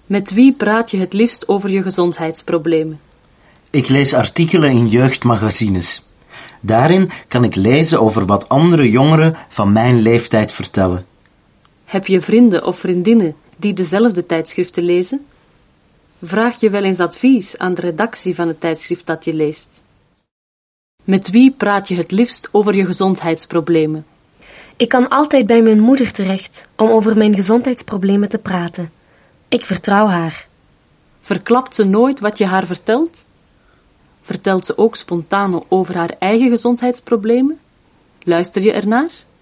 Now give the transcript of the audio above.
Met wie praat je het liefst over je gezondheidsproblemen? Ik lees artikelen in jeugdmagazines. Daarin kan ik lezen over wat andere jongeren van mijn leeftijd vertellen. Heb je vrienden of vriendinnen die dezelfde tijdschriften lezen? Vraag je wel eens advies aan de redactie van het tijdschrift dat je leest? Met wie praat je het liefst over je gezondheidsproblemen? Ik kan altijd bij mijn moeder terecht om over mijn gezondheidsproblemen te praten. Ik vertrouw haar. Verklapt ze nooit wat je haar vertelt? Vertelt ze ook spontaan over haar eigen gezondheidsproblemen? Luister je ernaar?